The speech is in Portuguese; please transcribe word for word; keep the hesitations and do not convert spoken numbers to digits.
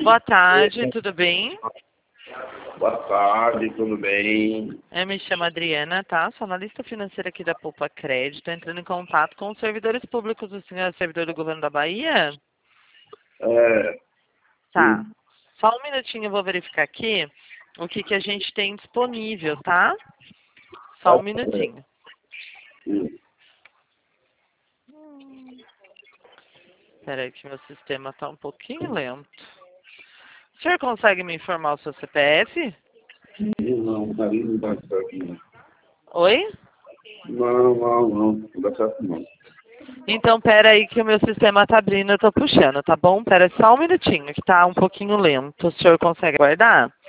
Boa tarde, tudo bem? Boa tarde, tudo bem? Eu me chamo Adriana, tá? Sou analista financeira aqui da Poupa Crédito, entrando em contato com os servidores públicos. O senhor é servidor do governo da Bahia? É, Tá. Só um minutinho, eu vou verificar aqui o que, que a gente tem disponível, tá? Só um minutinho. sim. Espera aí que meu sistema está um pouquinho lento. O senhor consegue me informar o seu C P F? Não, daí não dá certo não. Oi? Não, não, não, não dá certo não. Então, pera aí que o meu sistema tá abrindo, eu tô puxando, tá bom? Pera só um minutinho, que tá um pouquinho lento. O senhor consegue guardar?